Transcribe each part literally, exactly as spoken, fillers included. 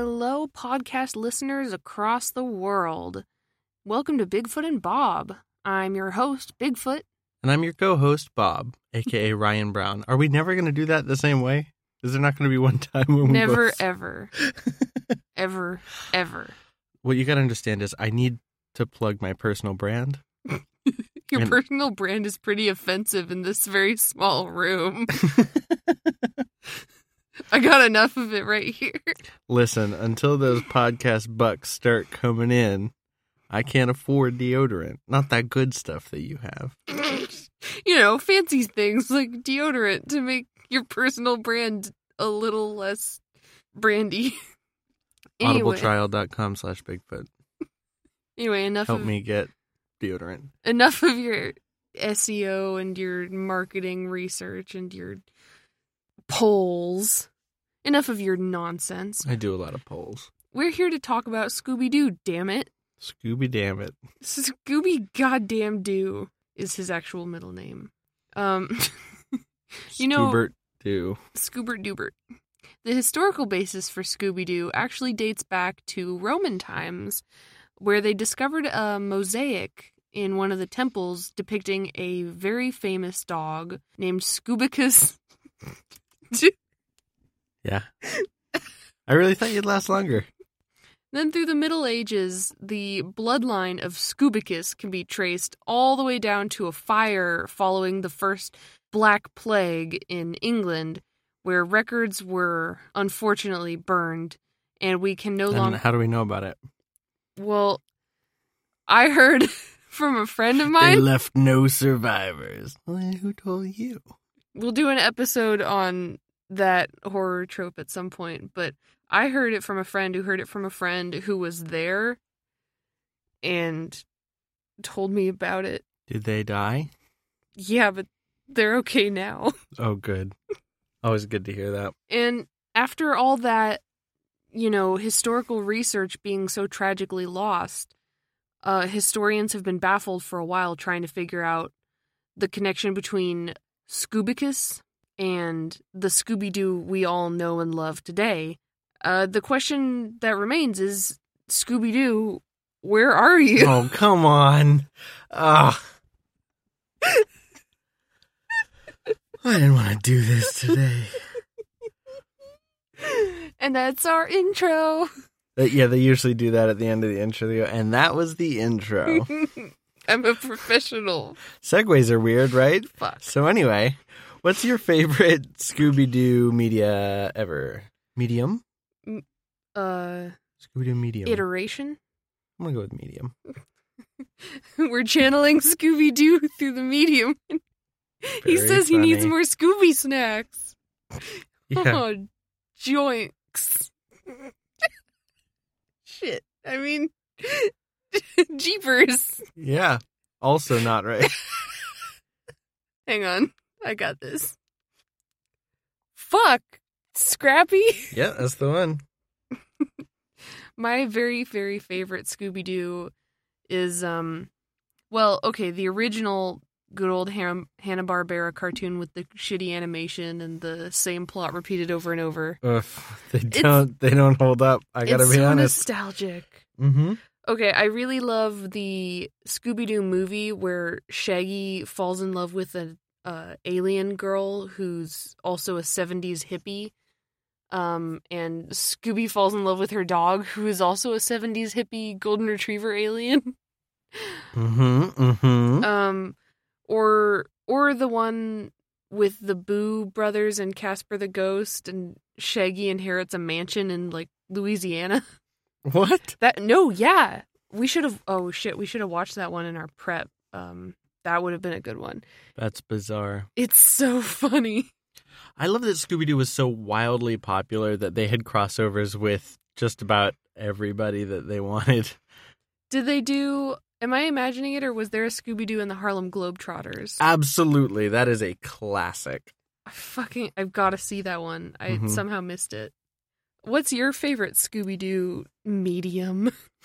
Hello, podcast listeners across the world. Welcome to Bigfoot and Bob. I'm your host, Bigfoot. And I'm your co-host, Bob, a k a. Ryan Brown. Are we never going to do that the same way? Is there not going to be one time when we Never, both... ever. ever, ever. What you got to understand is I need to plug my personal brand. Your and... personal brand is pretty offensive in this very small room. I got enough of it right here. Listen, until those podcast bucks start coming in, I can't afford deodorant. Not that good stuff that you have. You know, fancy things like deodorant to make your personal brand a little less brandy. Anyway. audibletrial.com slash Bigfoot. Anyway, enough Help of... me get deodorant. Enough of your S E O and your marketing research and your polls. Enough of your nonsense. I do a lot of polls. We're here to talk about Scooby-Doo, damn it. Scooby damn it. Scooby goddamn Doo is his actual middle name. Um, you know, Scoobert Doo. Scoobert Doobert. The historical basis for Scooby-Doo actually dates back to Roman times, where they discovered a mosaic in one of the temples depicting a very famous dog named Scoobicus. Yeah. I really thought you'd last longer. Then through the Middle Ages, the bloodline of Scoobicus can be traced all the way down to a fire following the first Black Plague in England, where records were unfortunately burned, and we can no longer... And how do we know about it? Well, I heard from a friend of mine... They left no survivors. Well, who told you? We'll do an episode on that horror trope at some point, but I heard it from a friend who heard it from a friend who was there and told me about it. Did they die? Yeah, but they're okay now. Oh, good. Always good to hear that. And after all that, you know, historical research being so tragically lost, uh, historians have been baffled for a while trying to figure out the connection between Scoobicus and the Scooby-Doo we all know and love today. Uh, the question that remains is, Scooby-Doo, where are you? Oh, come on. Ugh. I didn't want to do this today. And that's our intro. Uh, yeah, they usually do that at the end of the intro. They go, and that was the intro. I'm a professional. Segues are weird, right? Fuck. So anyway, what's your favorite Scooby-Doo media ever? Medium? Uh, Scooby-Doo medium. Iteration? I'm going to go with medium. We're channeling Scooby-Doo through the medium. He Very says he funny. needs more Scooby snacks. Yeah. Oh, joinks. Shit. I mean, jeepers. Yeah. Also not right. Hang on. I got this. Fuck. Scrappy? Yeah, that's the one. My very, very favorite Scooby-Doo is, um, well, okay, the original good old Han- Hanna-Barbera cartoon with the shitty animation and the same plot repeated over and over. Ugh, they don't. They don't hold up. I gotta it's be so honest. Nostalgic. Mm-hmm. Okay, I really love the Scooby-Doo movie where Shaggy falls in love with an uh, alien girl who's also a seventies hippie. Um, and Scooby falls in love with her dog, who is also a seventies hippie golden retriever alien. Mm-hmm. Mm-hmm. Um, or or the one with the Boo brothers and Casper the Ghost, and Shaggy inherits a mansion in like Louisiana. What? That no, yeah, we should have. Oh shit, we should have watched that one in our prep. Um, that would have been a good one. That's bizarre. It's so funny. I love that Scooby-Doo was so wildly popular that they had crossovers with just about everybody that they wanted. Did they do... Am I imagining it, or was there a Scooby-Doo in the Harlem Globetrotters? Absolutely. That is a classic. I fucking... I've got to see that one. I Mhm. somehow missed it. What's your favorite Scooby-Doo medium?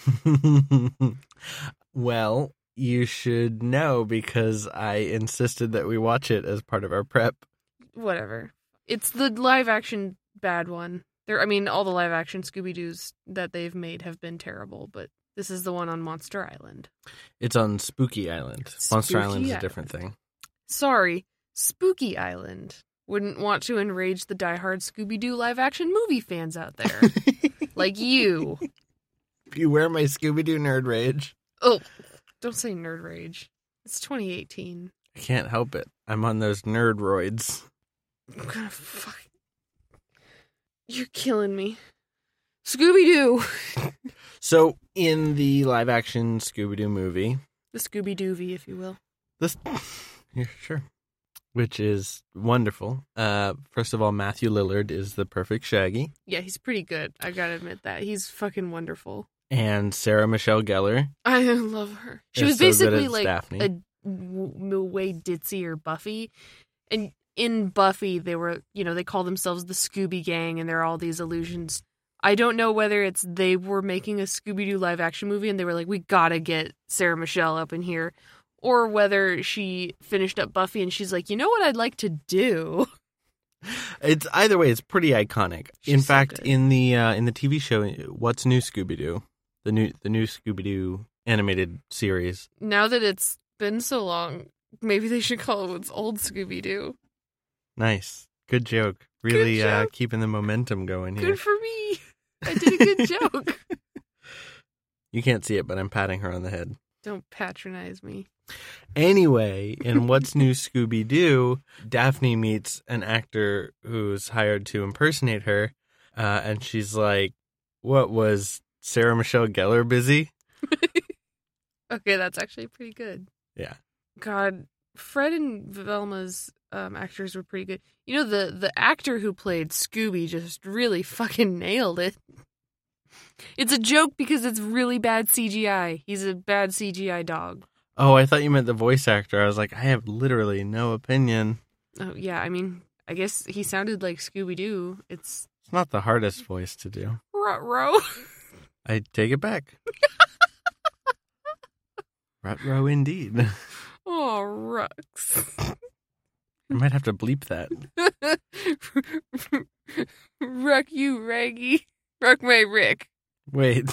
Well, you should know because I insisted that we watch it as part of our prep. Whatever. It's the live-action bad one. There, I mean, all the live action Scooby-Doos that they've made have been terrible, but this is the one on Monster Island. It's on Spooky Island. Spooky Monster Island is a Island. different thing. Sorry, Spooky Island. Wouldn't want to enrage the diehard Scooby-Doo live action movie fans out there. Like you. You wear my Scooby-Doo nerd rage. Oh, don't say nerd rage. It's twenty eighteen. I can't help it. I'm on those nerd roids. I'm gonna fuck. You're killing me. Scooby-Doo. So, in the live-action Scooby-Doo movie... The Scooby-Doovie, if you will. This, yeah, sure. Which is wonderful. Uh, first of all, Matthew Lillard is the perfect Shaggy. Yeah, he's pretty good. I gotta admit that. He's fucking wonderful. And Sarah Michelle Gellar. I love her. She is was so good basically as like Daphne. a w- way ditzy or Buffy. And in Buffy, they were, you know, they call themselves the Scooby Gang, and there are all these allusions. I don't know whether it's they were making a Scooby-Doo live action movie and they were like, we gotta get Sarah Michelle up in here. Or whether she finished up Buffy and she's like, you know what I'd like to do? It's either way, it's pretty iconic. She's in so fact, good. in the uh, in the T V show, What's New Scooby-Doo, the new the new Scooby-Doo animated series. Now that it's been so long, maybe they should call it What's Old Scooby-Doo. Nice, good joke. Really Good Uh, joke. keeping the momentum going here. Good for me. I did a good joke. You can't see it, but I'm patting her on the head. Don't patronize me. Anyway, in What's New Scooby-Doo, Daphne meets an actor who's hired to impersonate her, uh, and she's like, what, was Sarah Michelle Gellar busy? Okay, that's actually pretty good. Yeah. God, Fred and Velma's um, actors were pretty good. You know, the, the actor who played Scooby just really fucking nailed it. It's a joke because it's really bad C G I. He's a bad C G I dog. Oh, I thought you meant the voice actor. I was like, I have literally no opinion. Oh, yeah, I mean, I guess he sounded like Scooby-Doo. It's It's not the hardest voice to do. ruh-roh. I take it back. Rut-row indeed. Oh, Rux. I might have to bleep that. Ruck you, Raggy. Ruck my Rick. Wait.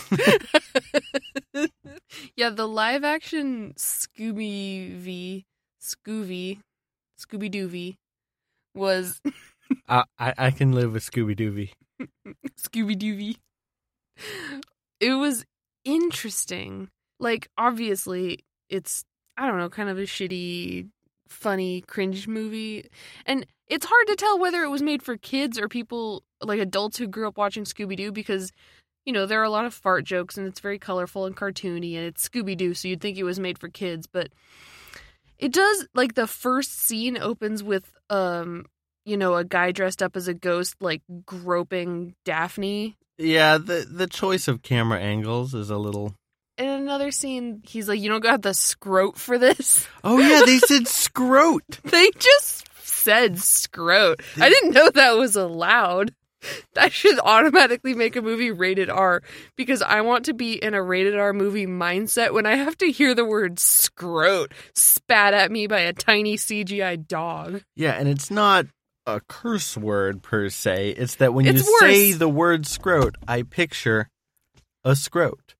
Yeah, the live action Scooby V, Scooby, Scooby Doovie was I, I I can live with Scooby-Dooby. Scooby Doovie. It was interesting. Like, obviously, it's, I don't know, kind of a shitty, funny, cringe movie. And it's hard to tell whether it was made for kids or people, like adults who grew up watching Scooby-Doo because, you know, there are a lot of fart jokes and it's very colorful and cartoony and it's Scooby-Doo, so you'd think it was made for kids. But it does, like, the first scene opens with, um, you know, a guy dressed up as a ghost, like, groping Daphne. Yeah, the the choice of camera angles is a little... In another scene, he's like, you don't got the scrote for this? Oh yeah, they said scrote. They just said scrote. I didn't know that was allowed. That should automatically make a movie rated R, because I want to be in a rated R movie mindset when I have to hear the word scrote spat at me by a tiny C G I dog. Yeah, and it's not a curse word per se. It's that when It's you say worse. the word scrote, I picture a scrote.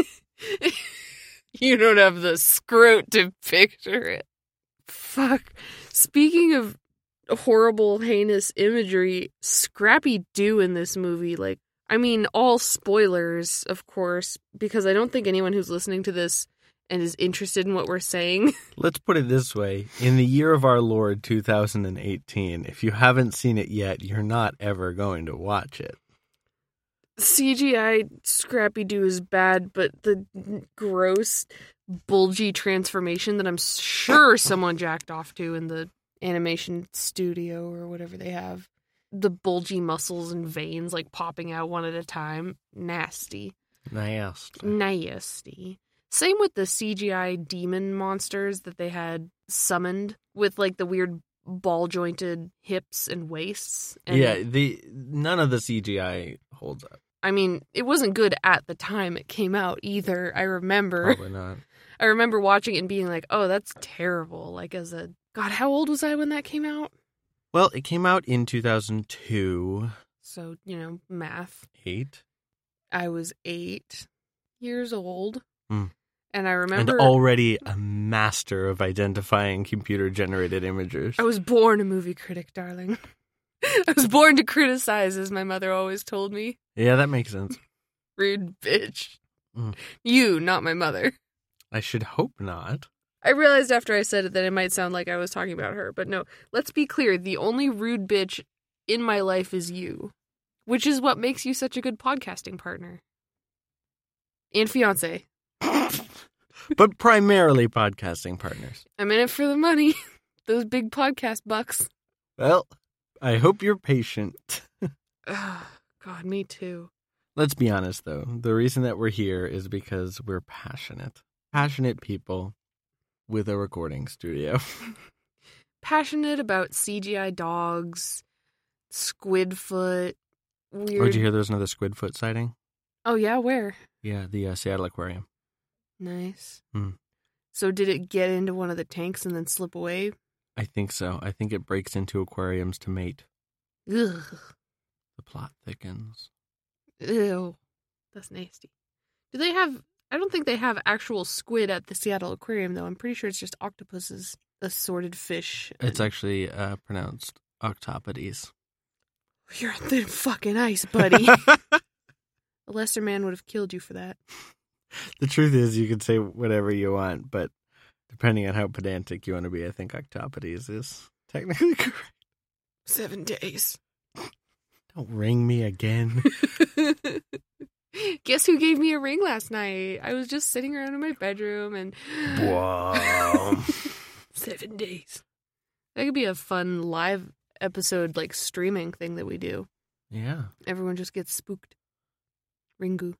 You don't have the scrote to picture it. Fuck. Speaking of horrible, heinous imagery, Scrappy Doo in this movie, like, I mean, all spoilers, of course, because I don't think anyone who's listening to this and is interested in what we're saying. Let's put it this way. In the year of our Lord two thousand eighteen, if you haven't seen it yet, you're not ever going to watch it. C G I Scrappy Doo is bad, but the gross, bulgy transformation that I'm sure someone jacked off to in the animation studio or whatever they have, the bulgy muscles and veins like popping out one at a time, nasty. Nasty. Nasty. Same with the C G I demon monsters that they had summoned with like the weird ball jointed hips and waists. And Yeah, the none of the C G I holds up. I mean, it wasn't good at the time it came out either. I remember. Probably not. I remember watching it and being like, "Oh, that's terrible." Like as a God, how old was I when that came out? Well, it came out in two thousand two. So, you know, math. Eight? I was eight years old. Mm. And I remember... And already a master of identifying computer-generated images. I was born a movie critic, darling. I was born to criticize, as my mother always told me. Yeah, that makes sense. Rude bitch. Mm. You, not my mother. I should hope not. I realized after I said it that it might sound like I was talking about her, but no. Let's be clear. The only rude bitch in my life is you, which is what makes you such a good podcasting partner. And fiance. But primarily podcasting partners. I'm in it for the money. Those big podcast bucks. Well, I hope you're patient. Oh, God, me too. Let's be honest, though. The reason that we're here is because we're passionate. Passionate people with a recording studio. Passionate about C G I dogs, Squidfoot, weird... Oh, did you hear there was another Squidfoot sighting? Oh, yeah? Where? Yeah, the uh, Seattle Aquarium. Nice. Hmm. So did it get into one of the tanks and then slip away? I think so. I think it breaks into aquariums to mate. Ugh. The plot thickens. Ew. That's nasty. Do they have... I don't think they have actual squid at the Seattle Aquarium, though. I'm pretty sure it's just octopuses, assorted fish. And... It's actually uh, pronounced octopodes. You're on thin fucking ice, buddy. A lesser man would have killed you for that. The truth is, you can say whatever you want, but depending on how pedantic you want to be, I think octopodes is technically correct. Seven days. Don't ring me again. Guess who gave me a ring last night? I was just sitting around in my bedroom and... Wow. Seven days. That could be a fun live episode, like, streaming thing that we do. Yeah. Everyone just gets spooked. Ringu.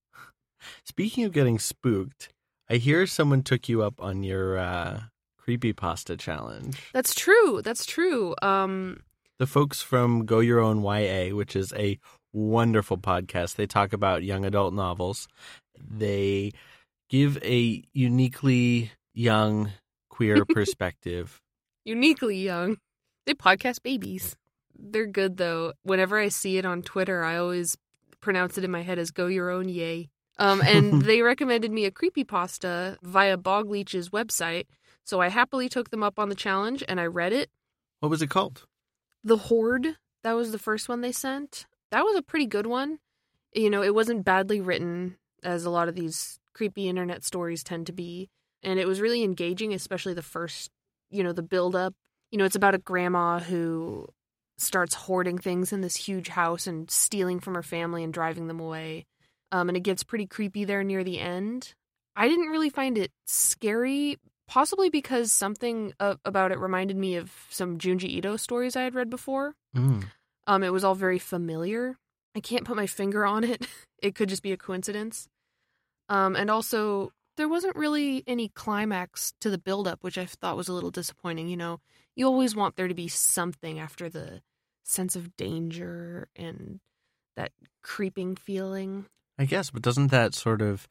Speaking of getting spooked, I hear someone took you up on your uh, creepypasta challenge. That's true. That's true. Um, the folks from Go Your Own Y A, which is a wonderful podcast. They talk about young adult novels. They give a uniquely young queer perspective. Uniquely young. They podcast babies. They're good, though. Whenever I see it on Twitter, I always pronounce it in my head as Go Your Own Yay. Um, and they recommended me a creepypasta via Bogleech's website, so I happily took them up on the challenge, and I read it. What was it called? The Horde. That was the first one they sent. That was a pretty good one. You know, it wasn't badly written, as a lot of these creepy internet stories tend to be, and it was really engaging, especially the first, you know, the build-up. You know, it's about a grandma who starts hoarding things in this huge house and stealing from her family and driving them away. Um, and it gets pretty creepy there near the end. I didn't really find it scary, possibly because something uh, about it reminded me of some Junji Ito stories I had read before. Mm. Um, it was all very familiar. I can't put my finger on it. It could just be a coincidence. Um, and also, there wasn't really any climax to the buildup, which I thought was a little disappointing. You know, you always want there to be something after the sense of danger and that creeping feeling. I guess, but doesn't that sort of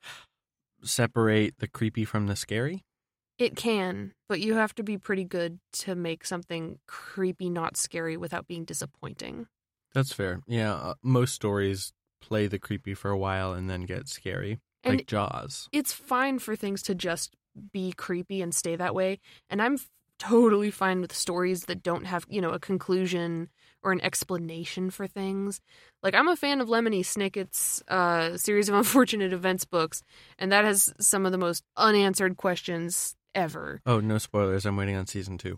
separate the creepy from the scary? It can, but you have to be pretty good to make something creepy, not scary, without being disappointing. That's fair. Yeah, uh, most stories play the creepy for a while and then get scary, and like Jaws. It's fine for things to just be creepy and stay that way, and I'm f- totally fine with stories that don't have, you know, a conclusion or an explanation for things. Like, I'm a fan of Lemony Snicket's uh, Series of Unfortunate Events books, and that has some of the most unanswered questions ever. Oh, no spoilers. I'm waiting on season two.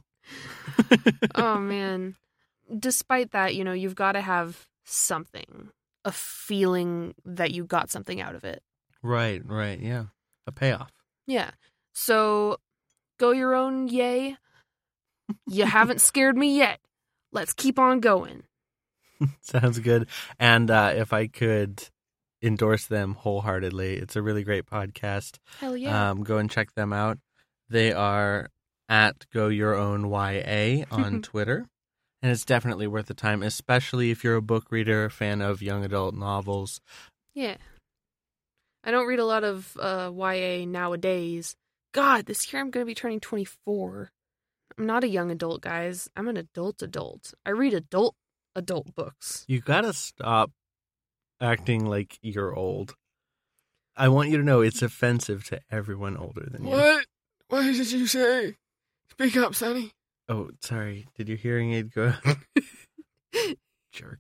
Oh, man. Despite that, you know, you've got to have something, a feeling that you got something out of it. Right, right, yeah. A payoff. Yeah. So, Go Your Own Yay. You haven't scared me yet. Let's keep on going. Sounds good. And uh, if I could endorse them wholeheartedly, it's a really great podcast. Hell yeah. Um, go and check them out. They are at Go Your Own Y A on Twitter. And it's definitely worth the time, especially if you're a book reader, fan of young adult novels. Yeah. I don't read a lot of uh, Y A nowadays. God, this year I'm going to be turning twenty-four. I'm not a young adult, guys. I'm an adult adult. I read adult adult books. You gotta stop acting like you're old. I want you to know it's offensive to everyone older than you. What? What did you say? Speak up, Sonny. Oh, sorry. Did your hearing aid go? Jerk.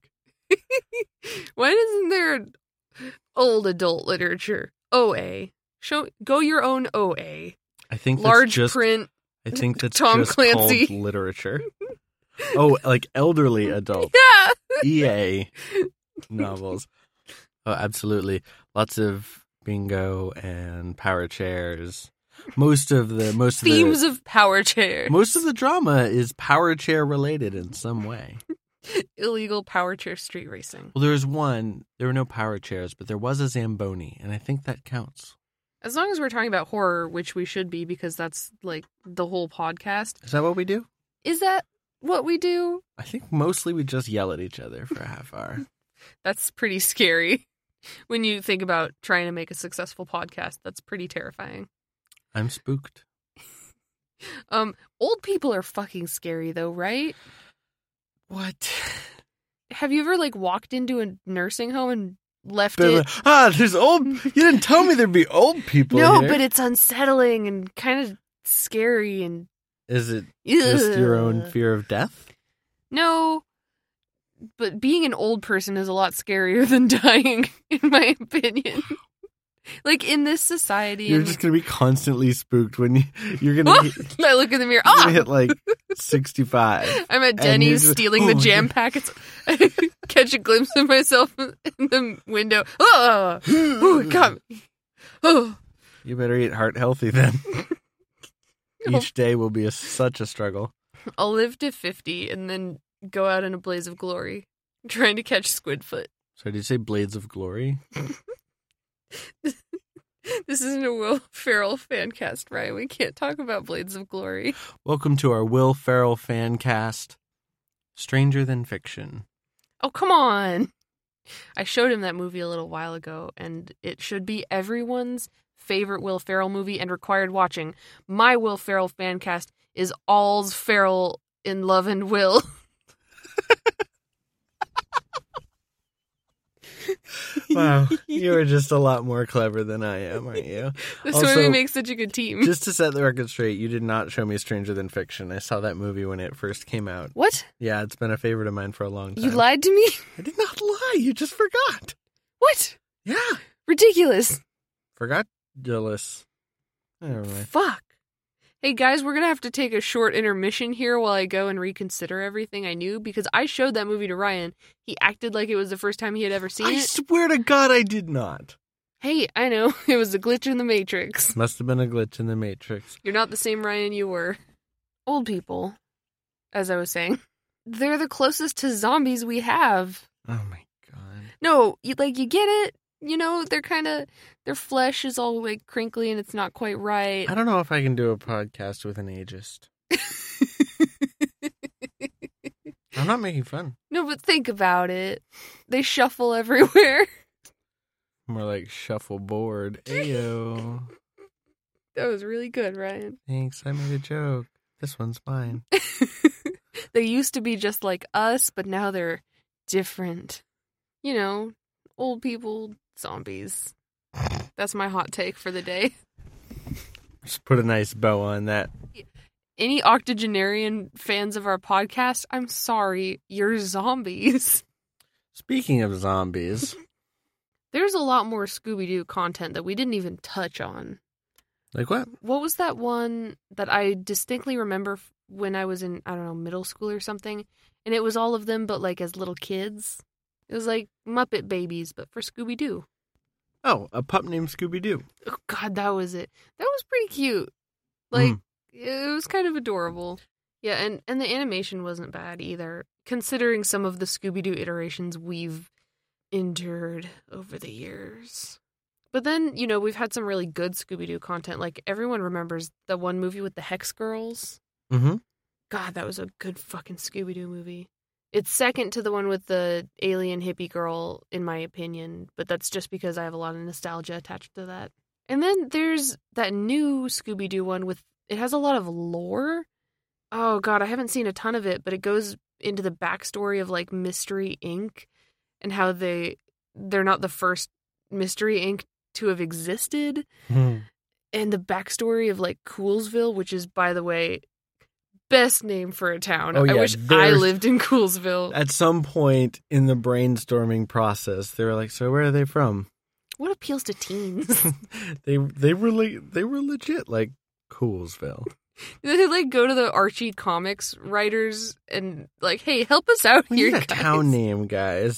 Why isn't there old adult literature? O A. Show go your own O A. I think that's Large just, print. I think that's Tom just Clancy. called literature. Oh, like elderly adult. Yeah. E A novels. Oh, absolutely. Lots of bingo and power chairs. Most of the most of Themes the, of power chairs. most of the drama is power chair related in some way. Illegal power chair street racing. Well, there was one. There were no power chairs, but there was a Zamboni, and I think that counts. As long as we're talking about horror, which we should be because that's like the whole podcast. Is that what we do? Is that what we do? I think mostly we just yell at each other for a half hour. That's pretty scary. When you think about trying to make a successful podcast, that's pretty terrifying. I'm spooked. Um, old people are fucking scary though, right? What? Have you ever like walked into a nursing home and left They're it? like, ah, there's old. You didn't tell me there'd be old people No, here. but it's unsettling and kind of scary and Is it just your own Ugh. fear of death? No, but being an old person is a lot scarier than dying, in my opinion. Like in this society, You're and- just gonna be constantly spooked when you, you're gonna, hit, I look in the mirror. you're Ah, gonna hit like sixty-five. I'm at and Denny's you're just- stealing oh the my jam God. packets. I catch a glimpse of myself in the window. Oh, oh it got me. Oh, You better eat heart healthy then. Oh. Each day will be a, such a struggle. I'll live to fifty and then go out in a blaze of glory, trying to catch Squidfoot. So did you say Blades of Glory? This isn't a Will Ferrell fan cast, right? We can't talk about Blades of Glory. Welcome to our Will Ferrell fan cast, Stranger Than Fiction. Oh, come on. I showed him that movie a little while ago, and it should be everyone's favorite Will Ferrell movie and required watching. My Will Ferrell fan cast is All's Ferrell in Love and Will. Wow, you are just a lot more clever than I am, aren't you? That's Also, why we make such a good team. Just to set the record straight, you did not show me Stranger Than Fiction. I saw that movie when it first came out. What? Yeah, it's been a favorite of mine for a long time. You lied to me? I did not lie. You just forgot. What? Yeah. Ridiculous. Forgot jealous. Anyway. Fuck. Hey guys, we're going to have to take a short intermission here while I go and reconsider everything I knew because I showed that movie to Ryan. He acted like it was the first time he had ever seen I it. swear to God I did not. Hey, I know. It was a glitch in the Matrix. Must have been a glitch in the Matrix. You're not the same Ryan you were. Old people, as I was saying, they're the closest to zombies we have. Oh my God. No, you, like, you get it? You know, they're kind of, their flesh is all, like, crinkly and it's not quite right. I don't know if I can do a podcast with an ageist. I'm not making fun. No, but think about it. They shuffle everywhere. More like shuffleboard. Ayo. That was really good, Ryan. Thanks, I made a joke. This one's mine. They used to be just like us, but now they're different. You know, old people, zombies. That's my hot take for the day. Just put a nice bow on that. Any octogenarian fans of our podcast, I'm sorry, you're zombies. Speaking of zombies, There's a lot more Scooby-Doo content that we didn't even touch on. like what? What was that one that I distinctly remember f- when I was in, I don't know, middle school or something? And it was all of them, but like as little kids. It was like Muppet Babies, but for Scooby-Doo. Oh, a pup named Scooby-Doo. Oh, God, that was it. That was pretty cute. Like, Mm. it was kind of adorable. Yeah, and, and the animation wasn't bad either, considering some of the Scooby-Doo iterations we've endured over the years. But then, you know, we've had some really good Scooby-Doo content. Like, everyone remembers the one movie with the Hex Girls. Mm-hmm. God, that was a good fucking Scooby-Doo movie. It's second to the one with the alien hippie girl, in my opinion, but that's just because I have a lot of nostalgia attached to that. And then there's that new Scooby-Doo one with, it has a lot of lore. Oh, God, I haven't seen a ton of it, but it goes into the backstory of, like, Mystery Incorporated and how they, they're not the first Mystery Incorporated to have existed. Hmm. And the backstory of, like, Coolsville, which is, by the way, best name for a town. Oh, yeah, I wish I lived in Coolsville. At some point in the brainstorming process, they were like, so where are they from? What appeals to teens? they they were le- they were legit like Coolsville. They like go to the Archie comics writers and like, hey, help us out We here, need a guys. town name, guys.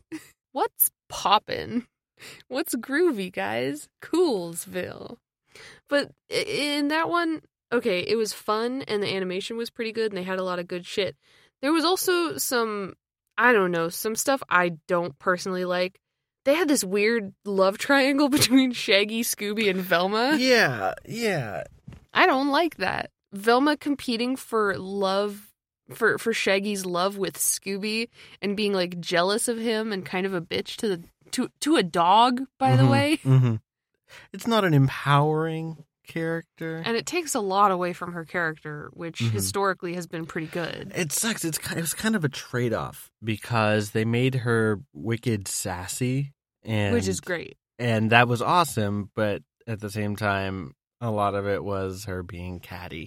What's poppin'? What's groovy, guys? Coolsville. But in that one, okay, it was fun and the animation was pretty good and they had a lot of good shit. There was also some, I don't know, some stuff I don't personally like. They had this weird love triangle between Shaggy, Scooby, and Velma. Yeah, yeah. I don't like that. Velma competing for love, for, for Shaggy's love with Scooby and being like jealous of him and kind of a bitch to the to to a dog, by Mm-hmm, the way. Mm-hmm. It's not an empowering character. And it takes a lot away from her character, which Mhm. historically has been pretty good. It sucks. It's kind. It was kind of a trade-off because they made her wicked sassy, and Which is great. and that was awesome. But at the same time, a lot of it was her being catty.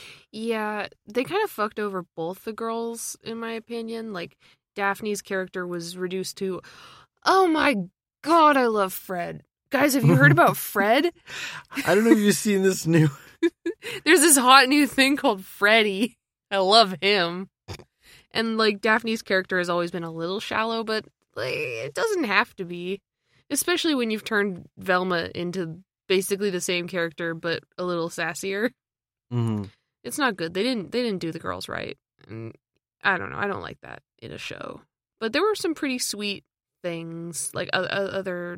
Yeah, they kind of fucked over both the girls, in my opinion. Like, Daphne's character was reduced to, oh my god, I love Fred. Guys, have you heard about Fred? I don't know if you've seen this new. There's this hot new thing called Freddy. I love him. And, like, Daphne's character has always been a little shallow, but like, it doesn't have to be. Especially when you've turned Velma into basically the same character, but a little sassier. Mm-hmm. It's not good. They didn't they didn't do the girls right. And I don't know. I don't like that in a show. But there were some pretty sweet things, like uh, other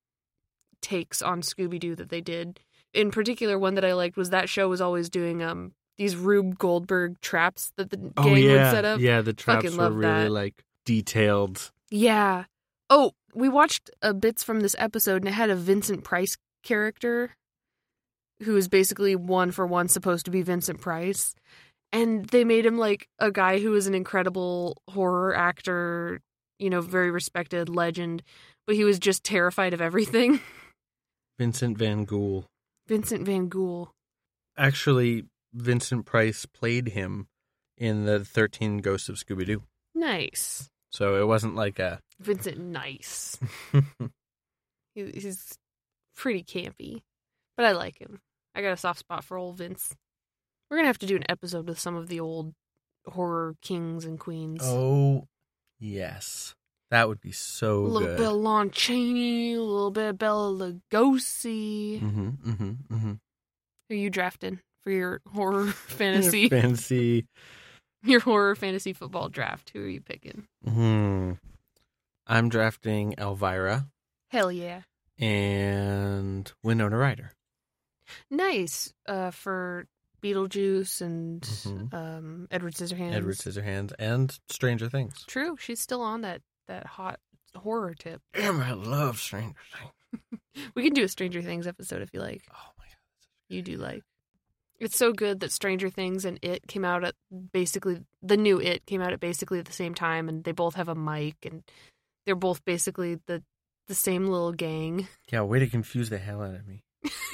takes on Scooby-Doo that they did. In particular, one that I liked was that show was always doing um these Rube Goldberg traps that the gang Oh yeah, would set up. yeah. The traps Fucking were love really that. like detailed. Yeah. Oh, we watched uh, bits from this episode, and it had a Vincent Price character who is basically one for one supposed to be Vincent Price. And they made him like a guy who is an incredible horror actor, you know, very respected legend, but he was just terrified of everything. Vincent Van Gogh. Vincent Van Gogh. Actually, Vincent Price played him in the thirteen Ghosts of Scooby-Doo. Nice. So it wasn't like a... Vincent Nice. he, he's pretty campy, but I like him. I got a soft spot for old Vince. We're going to have to do an episode with some of the old horror kings and queens. Oh, yes. That would be so a little good. bit of Lon Chaney, a little bit of Bela Lugosi. Mm-hmm, mm-hmm, mm-hmm. Who are you drafting for your horror fantasy? Fancy. Your horror fantasy football draft. Who are you picking? Hmm. I'm drafting Elvira Hell yeah. and Winona Ryder. Nice. Uh, for Beetlejuice and Mhm. um, Edward Scissorhands. Edward Scissorhands and Stranger Things. True. She's still on that, that hot horror tip. Damn, I love Stranger Things. We can do a Stranger Things episode if you like. Oh my god. You do like. It's so good that Stranger Things and It came out at basically, the new It came out at basically at the same time, and they both have a mic, and they're both basically the, the same little gang. Yeah, way to confuse the hell out of me.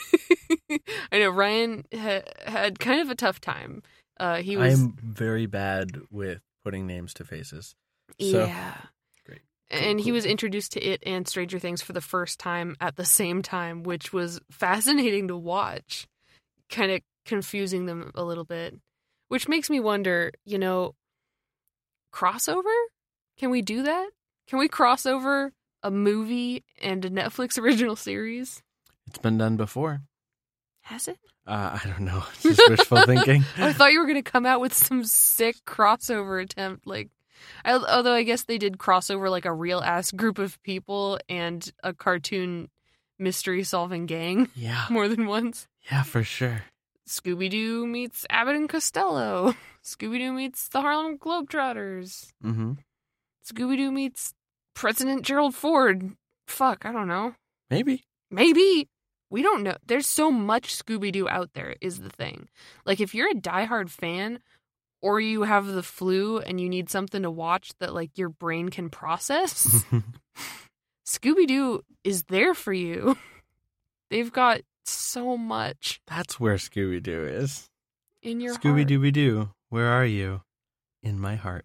I know, Ryan ha- had kind of a tough time. Uh, he was... I'm very bad with putting names to faces. So, yeah. great. And Cool, he was cool. introduced to It and Stranger Things for the first time at the same time, which was fascinating to watch. Kind of confusing them a little bit. Which makes me wonder, you know, crossover? Can we do that? Can we cross over a movie and a Netflix original series? It's been done before. Has it? Uh, I don't know. It's just wishful thinking. I thought you were going to come out with some sick crossover attempt. Like, I, although I guess they did crossover like a real ass group of people and a cartoon mystery solving gang Yeah. more than once. Yeah, for sure. Scooby-Doo meets Abbott and Costello. Scooby-Doo meets the Harlem Globetrotters. Mm-hmm. Scooby-Doo meets President Gerald Ford. Fuck, I don't know. Maybe. Maybe. We don't know. There's so much Scooby-Doo out there is the thing. Like, if you're a diehard fan, or you have the flu and you need something to watch that, like, your brain can process, Scooby-Doo is there for you. They've got so much. That's where Scooby-Doo is. In your Scooby-Dooby-Doo, where are you? In my heart.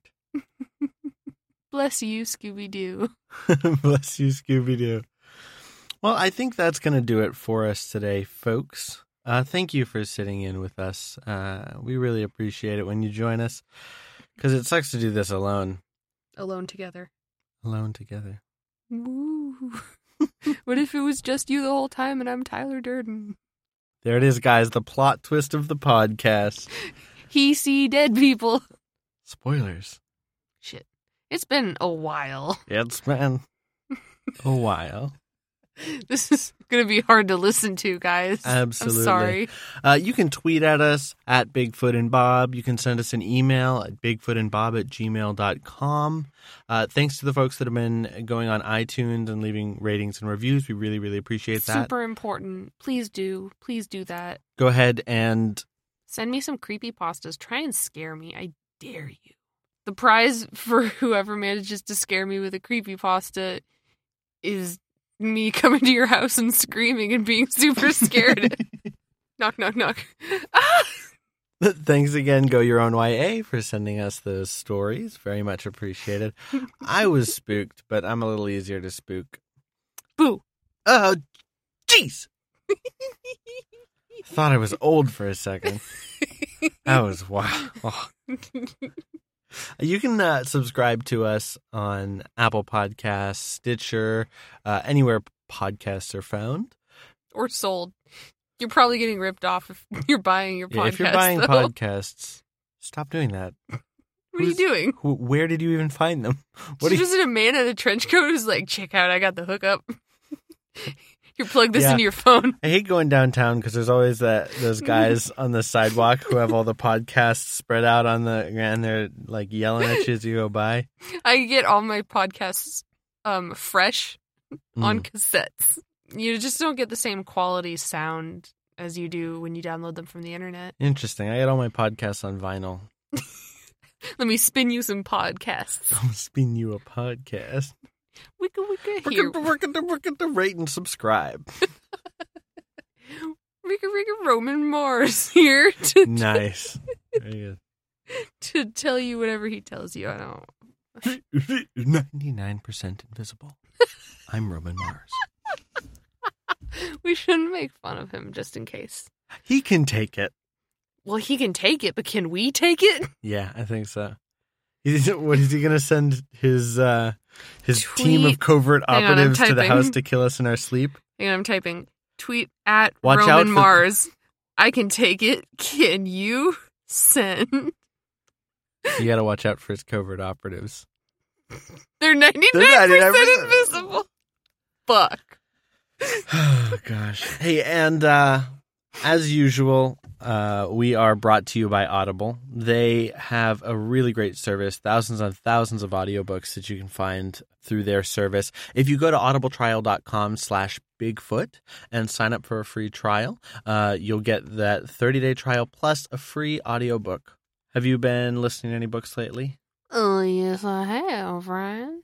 Bless you, Scooby-Doo. Bless you, Scooby-Doo. Well, I think that's going to do it for us today, folks. Uh, thank you for sitting in with us. Uh, we really appreciate it when you join us, because it sucks to do this alone. Alone together. Alone together. Woo. What if it was just you the whole time and I'm Tyler Durden? There it is, guys. The plot twist of the podcast. He see dead people. Spoilers. Shit. It's been a while. It's been a while. This is going to be hard to listen to, guys. Absolutely. I'm sorry. Uh, you can tweet at us at Bigfoot and Bob. You can send us an email at bigfootandbob at gmail dot com. Uh, thanks to the folks that have been going on iTunes and leaving ratings and reviews. We really, really appreciate that. Super important. Please do. Please do that. Go ahead and send me some creepypastas. Try and scare me. I dare you. The prize for whoever manages to scare me with a creepypasta is me coming to your house and screaming and being super scared. Knock, knock, knock. Ah! Thanks again, Go Your Own Y A, for sending us those stories. Very much appreciated. I was spooked, but I'm a little easier to spook. Boo. Oh, jeez. Thought I was old for a second. That was wow. Oh. You can uh, subscribe to us on Apple Podcasts, Stitcher, uh, anywhere podcasts are found. Or sold. You're probably getting ripped off if you're buying your podcast. Yeah, if you're buying though. podcasts, stop doing that. What Who's, are you doing? Wh- where did you even find them? What She's you... just a man in a trench coat who's like, check out, I got the hookup. You plug this yeah. into your phone. I hate going downtown because there's always that those guys on the sidewalk who have all the podcasts spread out on the and they're like yelling at you as you go by. I get all my podcasts um, fresh Mm. on cassettes. You just don't get the same quality sound as you do when you download them from the internet. Interesting. I get all my podcasts on vinyl. Let me spin you some podcasts. I'm spin you a podcast. Wicka wicka We're here. gonna, we're gonna, we're gonna rate and subscribe. Wicka wicka Roman Mars here to Nice. Very good. to tell you whatever he tells you. I don't. ninety-nine percent invisible. I'm Roman Mars. We shouldn't make fun of him just in case. He can take it. Well, he can take it, but can we take it? Yeah, I think so. Is, what is he going to send his uh, his Tweet. team of covert Hang on, I'm operatives to the typing. house to kill us in our sleep? Hang on, I'm typing. Tweet at Watch out Roman for- Mars. I can take it. Can you send? You got to watch out for his covert operatives. They're ninety-nine They're ninety-nine percent percent invisible. Fuck. Oh, gosh. Hey, and uh, as usual, uh, we are brought to you by Audible. They have a really great service, thousands and thousands of audiobooks that you can find through their service. If you go to audibletrial.com slash Bigfoot and sign up for a free trial, uh, you'll get that thirty-day trial plus a free audiobook. Have you been listening to any books lately? Oh, yes, I have, Ryan.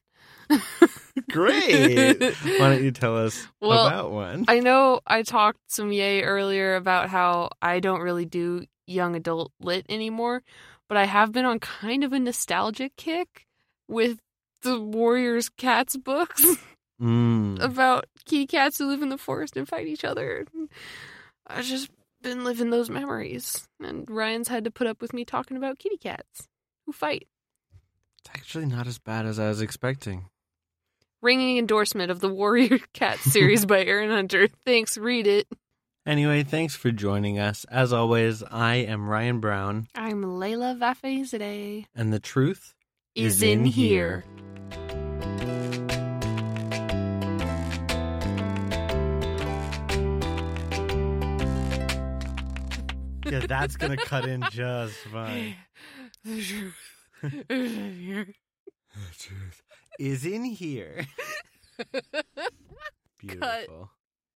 Great. Why don't you tell us Well, about one? I know I talked some yay earlier about how I don't really do young adult lit anymore, but I have been on kind of a nostalgic kick with the Warriors Cats books Mm. about kitty cats who live in the forest and fight each other. I've just been living those memories, and Ryan's had to put up with me talking about kitty cats who fight. It's actually not as bad as I was expecting. Ringing endorsement of the Warrior Cat series by Aaron Hunter. Thanks, read it. Anyway, thanks for joining us. As always, I am Ryan Brown. I'm Layla Vafezadeh. And the truth Is, is in, in here. Yeah, that's going to cut in just fine. The truth is in here. The truth is in here. Beautiful.